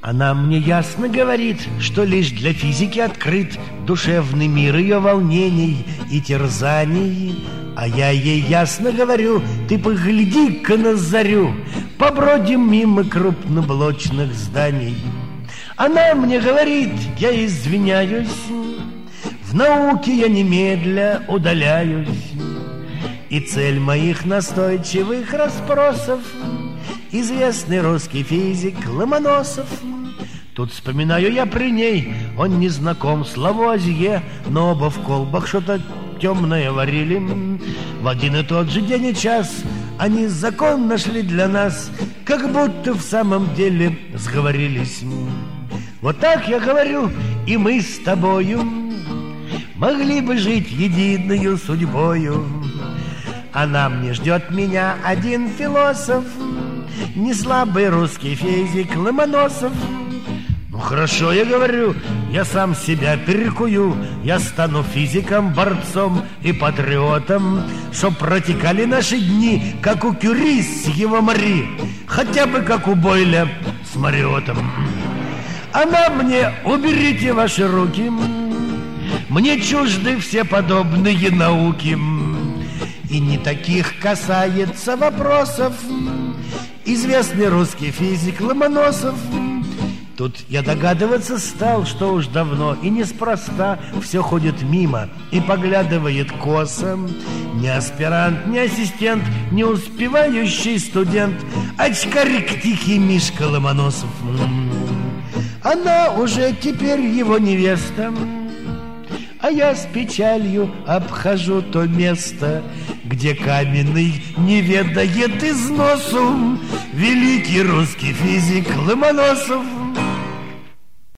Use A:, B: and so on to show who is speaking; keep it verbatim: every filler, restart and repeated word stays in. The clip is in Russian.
A: Она мне ясно говорит, что лишь для физики открыт душевный мир ее волнений и терзаний. А я ей ясно говорю: ты погляди-ка на зарю, побродим мимо крупноблочных зданий. Она мне говорит: я извиняюсь, в науке я немедля удаляюсь, и цель моих настойчивых расспросов известный русский физик Ломоносов. Тут вспоминаю я при ней, он не знаком с Лавуазье, но оба в колбах что-то темное варили. В один и тот же день и час они закон нашли для нас, как будто в самом деле сговорились. Вот так я говорю, и мы с тобою могли бы жить единую судьбою. Она мне ждет меня один философ, не слабый русский физик Ломоносов. Ну хорошо, я говорю, я сам себя перекую, я стану физиком, борцом и патриотом, чтоб протекали наши дни, как у Кюри с его Мари, хотя бы как у Бойля с Мариотом. Она мне: уберите ваши руки, мне чужды все подобные науки, и не таких касается вопросов известный русский физик Ломоносов. Тут я догадываться стал, что уж давно и неспроста все ходит мимо и поглядывает косо. Ни аспирант, ни ассистент, не успевающий студент, очкарик тихий Мишка Ломоносов. Она уже теперь его невеста, а я с печалью обхожу то место, где каменный не ведает износу великий русский физик Ломоносов.